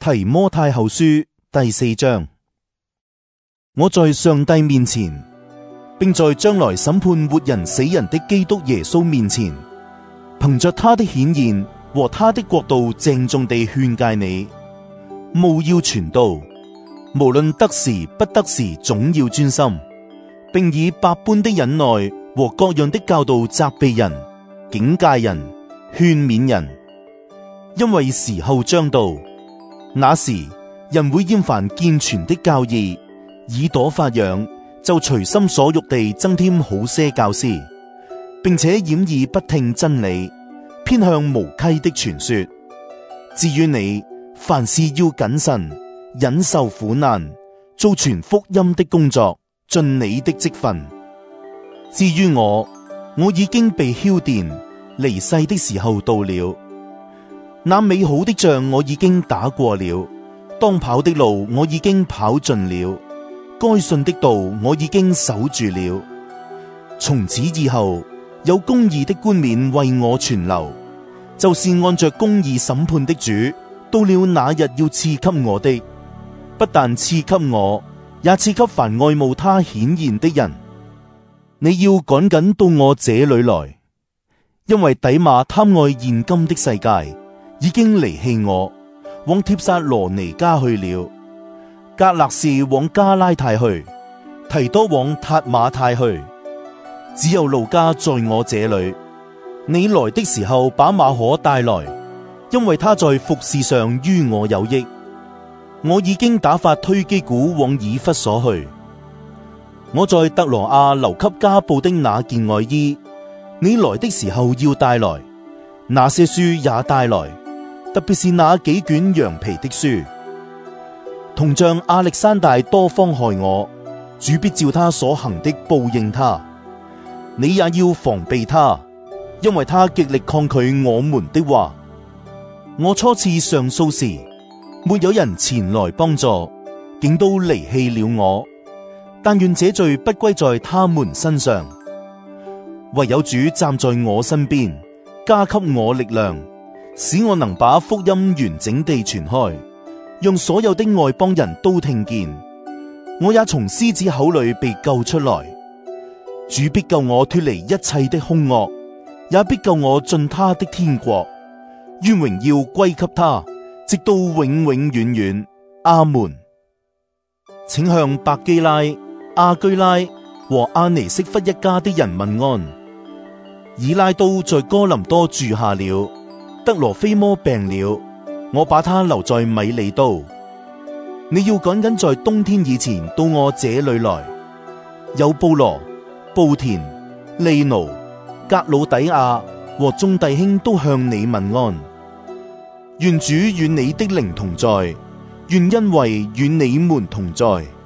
提摩太後書第4章。我在上帝面前，並在將來審判活人死人的基督耶穌面前，憑着他的顯現和他的國度，鄭重地勸誡你，務要傳道，無論得時不得時，總要專心，並以百般的忍耐和各樣的教導責備人、警戒人、勸勉人。因為時候將到，那時人會厭煩健全的教義，耳朵發癢，就隨心所欲地增添好些教師，並且掩耳不聽真理，偏向無稽的傳說。至於你，凡事要謹慎，忍受苦難，做傳福音的工作，盡你的職分。至於我已經被澆奠，離世的時候到了。那美好的仗我已經打過了，當跑的路我已經跑盡了，該信的道我已經守住了。從此以後，有公義的冠冕為我存留，就是按着公義審判的主，到了那日要賜給我的。不但賜給我，也賜給凡愛慕他顯現的人。你要趕緊到我這裏來，因為底馬貪愛現今的世界，已經離棄我，往帖撒羅尼迦去了。格勒士往加拉太去，提多往塔馬太去，只有路加在我這裏。你來的時候把馬可帶來，因為他在服事上於我有益。我已經打發推基古往以弗所去。我在特羅亞留給加布的那件外衣，你來的時候要帶來，那些書也帶來，特別是那幾卷羊皮的書。銅匠亞歷山大多方害我，主必照他所行的報應他。你也要防備他，因為他極力抗拒我們的話。我初次上訴時，沒有人前來幫助，竟都離棄了我。但願這罪不歸在他們身上，唯有主站在我身邊，加給我力量，使我能把福音完整地傳開，讓所有的外邦人都聽見。我也從獅子口裏被救出來。主必救我脫離一切的兇惡，也必救我進他的天國。願榮耀歸給他，直到永永遠遠。阿門。請向百基拉、阿居拉和阿尼色弗一家的人問安。以拉都在哥林多住下了。德羅菲摩病了，我把他留在米利都。你要趕緊在冬天以前到我這裏來。有布羅、布田、利奴、格魯底亞和眾弟兄都向你問安。願主與你的靈同在，願恩惠與你們同在。